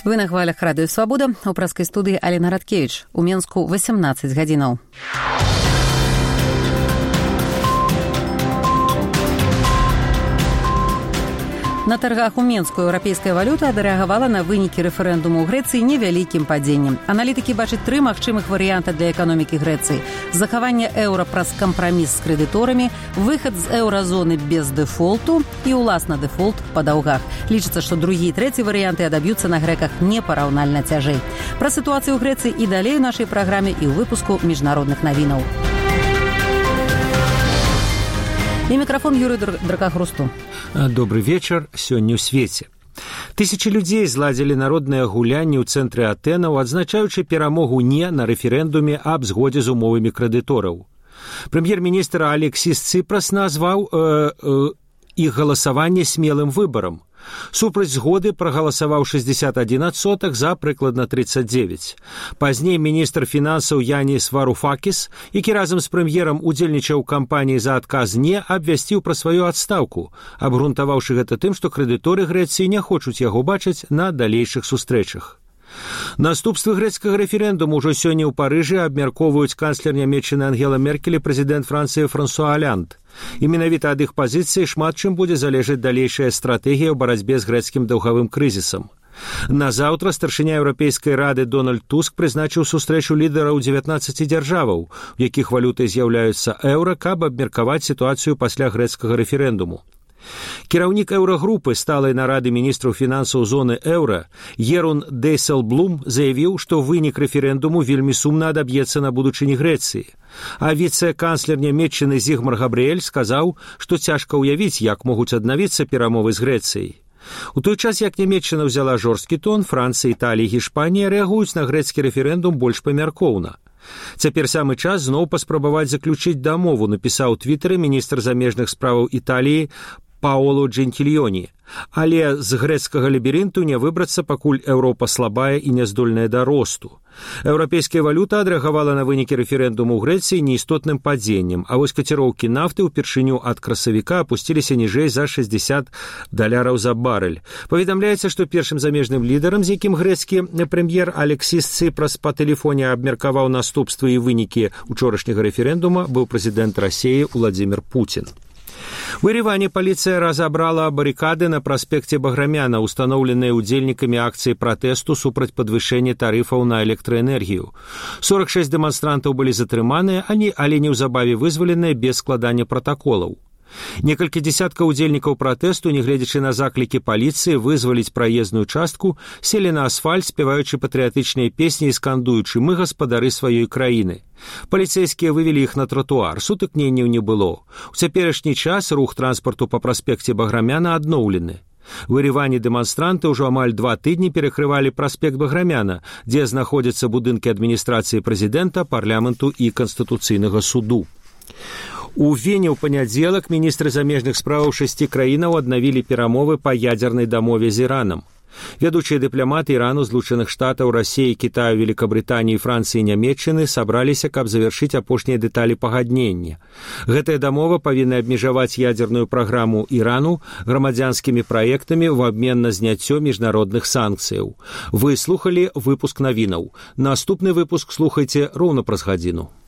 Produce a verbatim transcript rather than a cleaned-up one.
Вы на хвалях радыё «Свабода». У праскай студыі Алена Радкевіч. У Менску восемнадцать гадзінаў. На таргах у Менску еўрапейская валюта адрэагавала на вынікі рэферэндуму ў Грэцыі невялікім падзеннем. Аналітыкі бачаць тры магчымых варыянта для эканомікі Грэцыі. Захаванне еўра праз кампраміс з крэдыторамі, выхад з еўразоны без дэфолту і ўласна дэфолт па даўгах. Лічыцца, што другі і трэці варыянты адаб'юцца на грэках непараўнальна цяжэй. Пра сітуацыю ў Грэцыі і далей у нашай праграме і ў выпуску міжнародных навінаў. І мікрафон Юрый Дракахрусту. Добрый вечар. Сёння ў свеце. Тысячы людзей зладзілі народныя гулянні ў цэнтры Атэнаў, адзначаючы перамогу «не» на рэферэндуме аб згодзе з умовамі крэдытораў. Прэм'ер-міністр Алексіс Ципрас назваў э, э, іх галасаванне смелым выбарам. Супраць згоды прагаласаваў шэсцьдзесят адзін адсотак, за прыкладна тридцать девять. Пазней міністр фінансаў Янис Варуфакіс, які разам з прэм'ерам удзельнічаў у кампаніі за адказ «не», абвясціў пра сваю адстаўку, абгрунтаваўшы гэта тым, што крэдыторы Грэцыі не хочуць яго бачыць на далейшых сустрэчах. Наступствы грэцкага рэферэндуму ўжо сёння ў Парыжы абмяркоўваюць канцлер нямецчыны Ангела Меркель і прэзідэнт Францыі Франсуа Аланд. І менавіта ад іх пазіцыі шмат чым будзе залежаць далейшая стратэгія ў барацьбе з грэцкім даўгавым крызісам. Назаўтра старшыня Еўрапейскай рады Дональд Туск прызначыў сустрэчу лідараў дзевятнаццаці дзяржаваў, у якіх валютай з'яўляюцца еўра, каб абмеркаваць сітуацыю пасля грэцкага рэферэндуму. Кіраўнік еўрагрупы сталай нарады міністраў фінансаў зоны еўра Ерун Дейселблум заявіў, што вынік рэферэндуму вельмі сумна адаб'ецца на будучыні Грэцыі. А віцэ-канцлер нямецчыны Зігмар Габрыэль сказаў, што цяжка ўявіць, як могуць аднавіцца перамовы з Грэцыяй. У той час, як Нямецчына ўзяла жорсткі тон, Францыя, Італія і Гішпанія рэагуюць на грэцкі рэферэндум больш памяркоўна. Цяпер самы час зноў паспрабаваць заключыць дамову, напісаў у твітары міністр замежных справаў Італіі Паоло Джентильоні. Але з грэцкага лабірынту не выбрацца, пакуль Еўропа слабая і няздольная да росту. Еўрапейская валюта адрэагавала на вынікі рэферэндуму ў Грэцыі неістотным падзеннем, а вось каціроўкі нафты ўпершыню ад красавіка апусціліся ніжэй за шэсцьдзесят даляраў за барэль. Паведамляецца, што першым замежным лідарам, з якім грэцкі прэм'ер Алексіс Ципрас па тэлефоне абмеркаваў наступствы і вынікі учорашняга рэферэндума, быў прэзідэнт Расіі Уладзімір Пуцін. У Ереване паліцыя разабрала барыкады на праспекце Баграмяна, устаноўленыя удзельнікамі акцыі пратэсту супраць падвышэння тарыфаў на электраэнергію. сорок шэсць дэманстрантаў былі затрыманыя, але неўзабаве вызваленыя без складання пратаколаў. Некалькі дзесяткаў удзельнікаў пратэсту, нягледзячы на заклікі паліцыі вызваліць праезную частку, селі на асфальт, спяваючы патрыятычныя песні і скандуючы «Мы гаспадары сваёй краіны». Паліцэйскія вывелі іх на тратуар, сутыкненняў не было. У цяперашні час рух транспарту па праспекце Баграмяна адноўлены. У Ереване дэманстранты ўжо амаль два тыдні перакрывалі праспект Баграмяна, дзе знаходзяцца будынкі адміністрацыі прэзідэнта, парламенту і канстытуцыйнага суду. У Вене ў панядзелак міністры замежных справаў шасці краінаў аднавілі перамовы па ядзернай дамове з Іранам. Вядучыя дыпламаты Ірану, Злучаных Штатаў, Расіі, Кітаю, Великабрытаніі, Францыі і Нямецчыны сабраліся, каб завяршыць апошнія дэталі пагаднення. Гэтая дамова павінна абмежаваць ядзерную праграму Ірану грамадзянскімі праектамі ў абмен на зняццё міжнародных санкцыяў. Вы слухалі выпуск навінаў. Наступны выпуск слухайце роўна праз гадзіну.